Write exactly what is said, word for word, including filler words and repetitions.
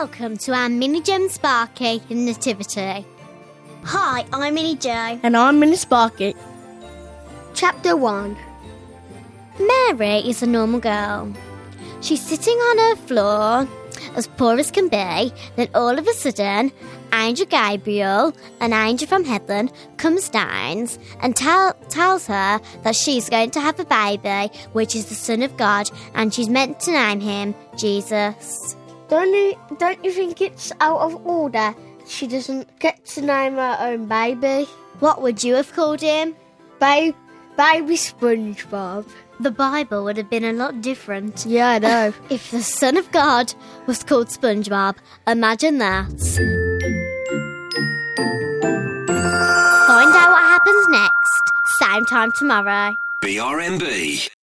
Welcome to our Mini Gem Sparky Nativity. Hi, I'm Minnie Jo. And I'm Minnie Sparky. Chapter one. Mary is a normal girl. She's sitting on her floor, as poor as can be. Then all of a sudden, Angel Gabriel, an angel from heaven, comes down and tell, tells her that she's going to have a baby, which is the Son of God, and she's meant to name him Jesus. Don't you, don't you think it's out of order? She doesn't get to name her own baby. What would you have called him? Ba- baby SpongeBob. The Bible would have been a lot different. Yeah, I know. If the Son of God was called SpongeBob, imagine that. Find out what happens next, same time tomorrow. B R M B.